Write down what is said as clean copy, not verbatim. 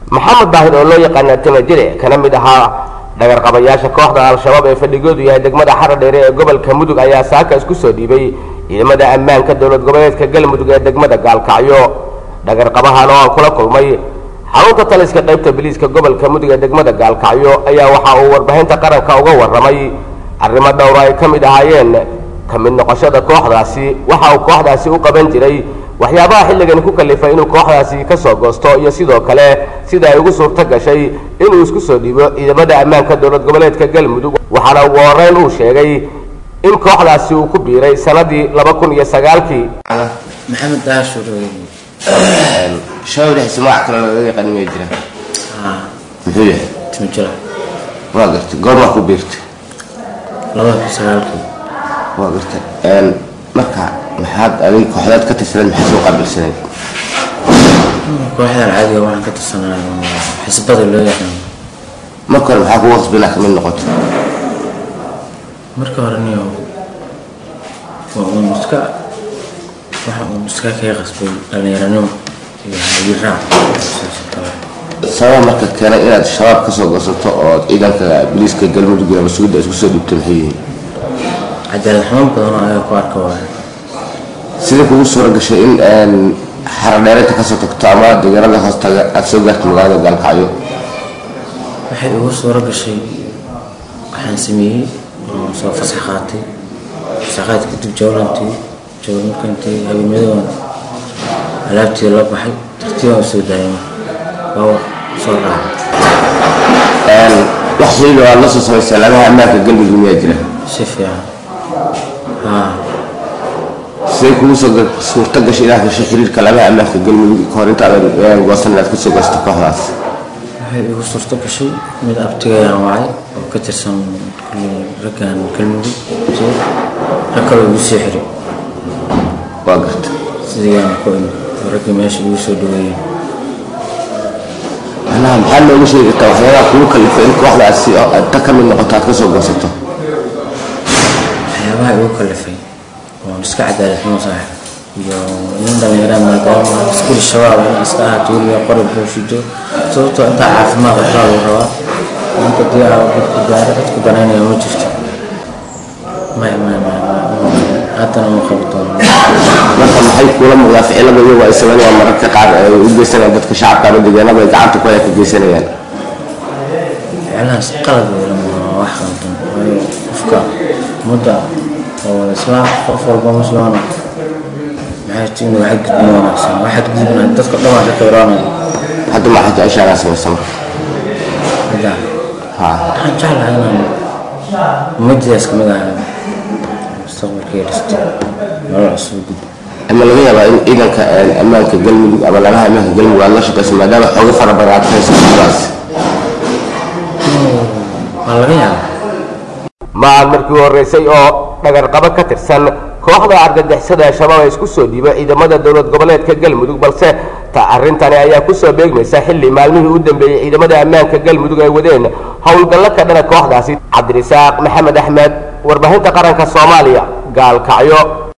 محمد باهر oo loo yaqaan Timajire kana mid ahaa dhagar qabayaasha kooxda al-shabaab ee fadhigoodu yahay degmada Haradheere ee gobolka Mudug ayaa saaka isku soo dhiibay ciidamada ammaanka dawlad goboleedka Galmudug ee degmada Gaalkacyo dhagar qabahan oo kula kulmay xarunta taliska qaybta biliiska gobolka Mudug ee degmada Gaalkacyo ayaa waxa uu warbaahinta qaranka uga warramay arrimo dhowr ay kamid ahaayeen kamid noqoshada kooxdaasi waxa uu kooxdaasi u qaban jiray waxyaabaha xilligan ku kalifay inuu kooxdaasi ka soo goosto iyo sidoo kale sida ay ugu suurta gashay inuu isku soo dhiibo ciidamada ammaanka dawlad goboleedka Galmudug waxaana uu horeyn uu sheegay in kooxdaasi uu ku biiray sanadii 2009kii maxamed daashur shawri ismaac kala laga yaqaan ma jira muxuu yahay Timajire waa gartay goorma ku biirtay 2009kii waa gartay marka maxaad adiga kooxdaad ka tirsan maxay soo qabilsanay kooxda caadiga waxaan ka tirsanaa xisbada loo yaqaan marka maxaa ku qasbina kamid noqoto marka hore niyo waxa uu iska ka qasbay dhalinyarano iyo hay'adaha sabab marka kale inaad shabaab ka soo goosato oo ciidanka biliiska Galmudug iyo masuuliyadda isku soo dhibtay maxay cadaalad xumo badan ayaa ku arkay sida kugu soo gashay in Haradheere ka soo tagto ama deegaanada hoostaga aad soo gaartay magaalada Gaalkacyo waxay ugu soo gashay waxaan sameeyay oo soo fasaxaatay shaqada kadib jawlantii habeenimada alaabtii la baxay tartiib soo daayay oo soo raacay wax shay loo la soo sameeyay lama ammaanka Galmudug ma jira si fiican سيكون صورة تجش إلى هذا الشيء كلامه أما في الجلم كورنت على وصلنا لكسو قصة خلاص هاي صورة تجش من أبتغاء معي وكترسم كل ركان كلمة زين ركلوا بالسحر وقت زين كل ركن ماشي بيسودوي أنا محل ولا شيء التوفير كل كلفين واحد أتكلم من نقطات كسو قصته يا ما هو كلفين ونسك عدالة مصاحب يوم دميران ما دام سكول الشباب أسكاها تقول يا قرب بوشيدو صوته أنت عارف ما غطاه الروا أنت تضيع وبتجارة تكبرين يوم تشتى ما حتى أنا مخبطان مثلا محيط كل مضافع إلى ما هو إسرائيل ومركز قاعد يجلسنا عندك شعب كانوا دجانا بيجعلوا كويس يجلسنا يعني على قلب لما واحد أفكار مدة هو اسمع خفر بمسلمنا محاجين واحد قدنا تذكر طبعا شكرانا حد ما حد عيش على اسم السمر هذا ها حنجعل هنا مجلس كمان مستقبل كيرست مرة سود أما اللي هي إذا كأمانك قلم أما لها أمانك قلم والله شو بس ما دام حوض فربرات في الراس والله مع المركب الرئيسي أو dhagar qaba ka tirsan kooxda argagixisada shabaab ay isku soo dhiibay ciidamada dawlad goboleedka Galmudug balse arintani ayaa ku soo beegmaysa xilli maalmihii u dambeeyay ciidamada ammaanka Galmudug ay wadeen howlgalla ka dhana kooxdaasi Cabdirasaaq Maxamed Axmed warbaahinta qaranka Soomaaliya Gaalkacyo